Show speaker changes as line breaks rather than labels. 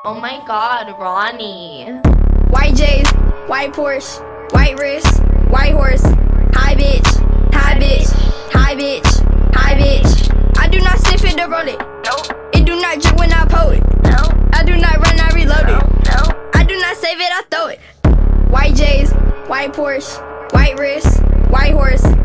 Oh my god, Ronnie.
White J's, white Porsche, white wrist, white horse. Hi bitch, hi bitch, hi bitch, hi bitch. I do not sniff it to roll it.
Nope.
It do not drip when I pull it.
No.
I do not run, I reload it.
No.
I do not save it, I throw it. White J's, white Porsche, white wrist, white horse.